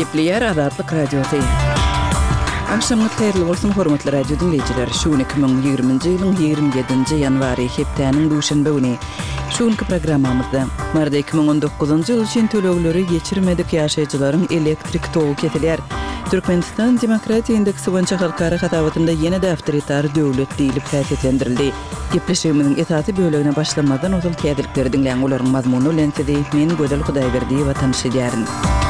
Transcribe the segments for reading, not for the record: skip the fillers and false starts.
Gepleyer Azadlyk Radiosu. Akşamlyk hayrly bolsun hormatly radio dinleyijiler. Şu 2020-nji ýylyň 27-nji ýanwary hepdeniň duşanby güni. Şuňky programmamyzda marda 2019-njy ýyl üçin tölegleri geçirmedik ýaşaýjylaryň elektrik togy kesilýär. Türkmenistan Demokratiýa Indeksi boýunça halkara hatabatynda ýene-de awtoritar döwlet diýilip täsirlendirildi. Gepleşigimiň esasy bölegine başlamadan ozal kädilikleri dinleýän olaryň mazmuny bilen sizi men Gödel Hudaýberdiýewa tanışdyrýaryn.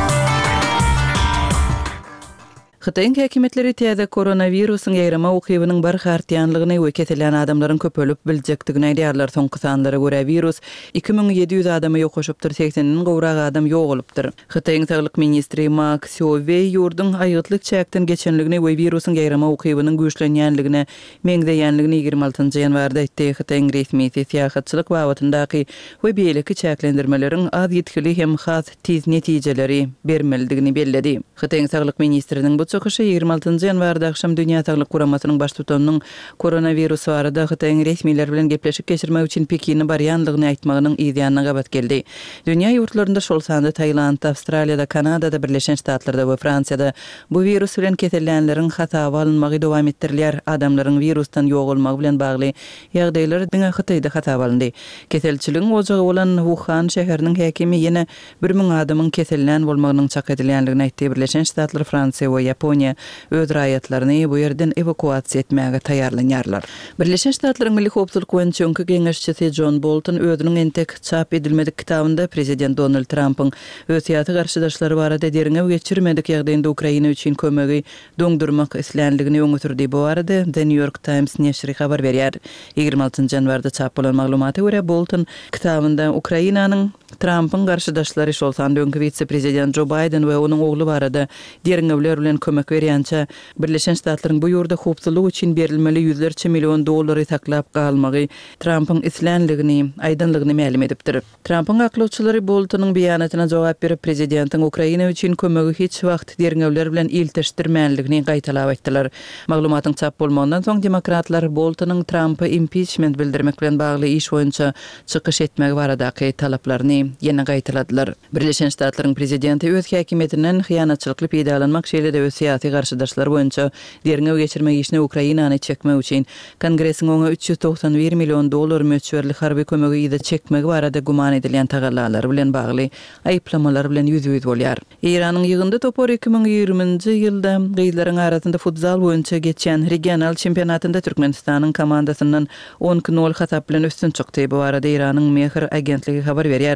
Xitayň häkimetleri täze koronawirusyň ýaýrama ukybynyň bar hartýanlygyny we kesilen adamlaryň köpölüp biljekdigini aýdýarlar. Soňky sanlara görä virus 2700 adamy ýokuşupdyr, 80-den gowrak adam ýok bolupdyr. Xitayň Saglyk ministri Ma Xiaowei ýurdun aýytlyk çäkden geçenligini we virusyň ýaýrama ukybynyň güýçlenýänligini, meňdeýänligini 26-njy ýanwarda aýtdy. Xitayň resmi siýasatçylyk wagtyndaky we beýleki çäklendirmeleriň az ýetkili hem has tiz netijeleri bermelidigini belledi. Xitayň Saglyk ministriniň bu çöküşi 26-njy ýanwarda akşam Dünýä Saglyk Guramasynyň baş tutanynyň koronavirus barada Xitayň resmiler bilen gepleşik geçirmek üçin Pekini barýanlygyny aýtmagynyň ýa-da gabat geldi. Dünýä ýurtlarynda şol sanda Taýland, Awstraliýada, Kanadada, Birleşen Ştatlarda we Fransiýada bu virus bilen kesilýänleriň hataby alınmagy dowam etdirilýär. Adamlaryň virusdan ýok bolmagy bilen bagly ýagdaýlar diňe Xitayda hataby alındy. Keselçiligiň ojagy bolan Wuhan şäheriniň häkimi ýene 1000 adamyň kesilýän bolmagynyň çak edilýänligini aýtdy. Birleşen Ştatlar, Fransiýa we Yaponiya öz raýatlaryny bu ýerden evakuasiýa etmäge taýýarlanýarlar. Birleşen Ştatlaryň Milli Howpsuzlyk Komissiýony geňeşçisi John Bolton özüniň entek çap edilmedik kitabynda Prezident Donald Trump'yň öz ýaty garşydaşlary barada deriňe geçirmedik ýagdaýynda Ukraina üçin kömegi doňdurmak islenligini öňütürdi. Bu arada The New York Times neşri habar berýär. 26-njy ýanwarda çap bolan maglumata görä Bolton kitabynda Ukrainanyň Trump'yň garşydaşlary şol sanda öňkü vice-prezident Joe Biden we onuň ogly barada deriňe bilen kömek berýänçä Birleşen Ştatlaryň bu ýurda howpsuzlyk üçin berilmeli $100 milyon dollary taklap galmagy Trump'yň islenligini, aýdynlygyny ma'lum edipdir. Trump'yň aklawçylary Boltonyň beýanatyna jogap berip prezidentiň Ukraina üçin kömegi hiç wagt deriňewler bilen iltirşdirmänligini gaýtalap aýtdylar. Maglumatyň çap bolmagynyň soň demokratlar Boltonyň Trump'y impeachment bildirmek bilen bagly iş boýunça çykyş etmek baradaky talaplaryny ýene gaýtaladylar. Birleşen Ştatlaryň prezidenti öz häkimetinden hyýanatçylykly peýdalanmak şeýle de öz syýasy garşydaşlary boýunça deriňe geçirmek işini Ukrainany çekmek üçin Kongresiň oňa $391 milyon dollar möçberli harby kömegi ýa-da çekmek barada guman edilýän tagallalar bilen bagly aýplamalar bilen ýüz bolýar. Iranyň ýygynda topar 2020-nji ýylda gyýlaryň arasynda futsal boýunça geçen regional çempionatynda Türkmenistanyň komandasynyň 10-0 hatap bilen üstün çykdy. Bu arada Iranyň Mehr agentligi habar berýär.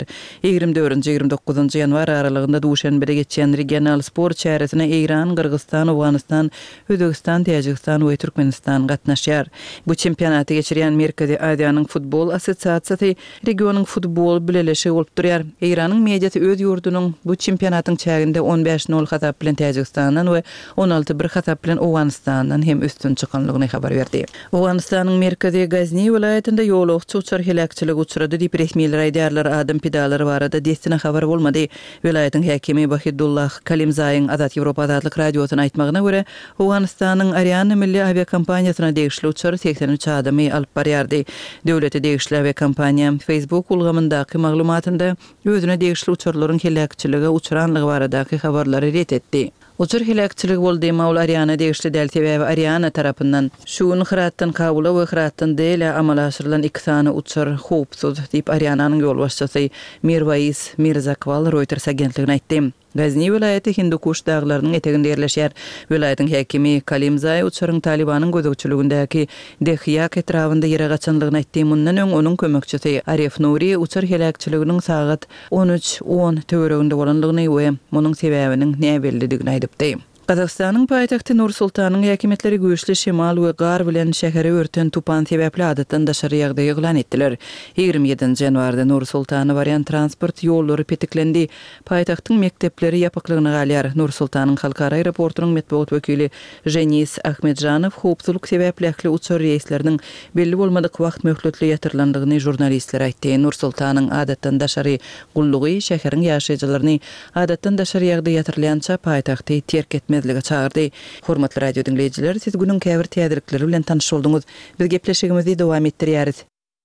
24-29-njy ýanwar aralygynda Duşanbede geçen regional spor çäresine İran, Kırgızstan, Awganistan, Özbekistan, Täjikistan we Türkmenistan gatnaşýar. Bu çempionaty geçirýän Merkezi Aziýanyň futbol assosiasiýasy regionyň futbol bilelişi bolup durýar. İranyň mediýasy öz ýurdunyň bu çempionatyň çäginde 15-0 hatap bilen Täjikistanyň we 16-1 hatap bilen Awganistanyň hem üstün çykanlygyny habar berdi. Awganistanyň Merkezi Gazni vilayetinde ýolagçy uçar helakçylygy uçrady diýip resmiler aýdýarlar. Adam pidalary barada destina habar bolmady. Vilayetin häkimi Bahidullah Kalimzaýyň Azat Ýewropa Azatlyk radiosyna aýtmagyna görä, Awganistanyň Ariane milli aviakompaniýasyna degişli uçar 83 adamy alyp barýardy. Döwlete degişli aviakompaniýa Facebook ulgamyndaky maglumatynda özüne degişli uçarlaryň helakçylygy uçuranlygy baradaky habarlary ret etdi. Uçur helakçylygy boldy Maul Ariane degişli dälti we Ariane tarapyndan şuň hyratdan kabula we hyratdan dele amal aşyrylan 2 sany uçur howpsuz diýip Ariananyň ýolbaşçysy Mirwais Mirzakval Reuters agentligine aýtdy. Gazni vilayeti Hindukuş dağlarının eteginde yerleşýär. Vilayetin häkimi Kalimzay uçuryň Talibanyň gözegçiligindäki Dehyak etrafynda ýere gaçanlygyny aýtdy. Mundan öň onuň kömekçisi Arif Nuri uçur helakçylygynyň sagat 13:10 töwereginde bolanlygyny we munyň sebäbiniň näme bellidigini aýdypdy. Kazakstanyň paýtagty Nur-Sultanyň häkimetleri güýçli şemal we gar bilen şäheri örten tupan sebäpli adatdan daşary ýagdaý eglan etdiler. 27-nji ýanwarda Nur-Sultany barýan transport ýollary petiklendi. Paýtagtyň mekdepleri ýapyklygyny galýar. Nur-Sultanyň halkara aeroportunyň medeniýet wekili Jenis Ahmedjanow howpsuzlyk sebäpli ähli uçur reýsleriniň belli bolmadyk wagt möhletli ýatyrlandygyny jurnalistlere aýtdy. Nur-Sultanyň adatdan daşary gullugy şäheriň ýaşaýjylaryny adatdan daşary ýagdaý ýatyrlanýança paýtagty terk etmezlige çağırdı. Hormatly radio dinleyijiler, siz günün käbir täzelikleri bilen tanış bolduňuz. Biz gepleşigimizi dowam etdirýäris.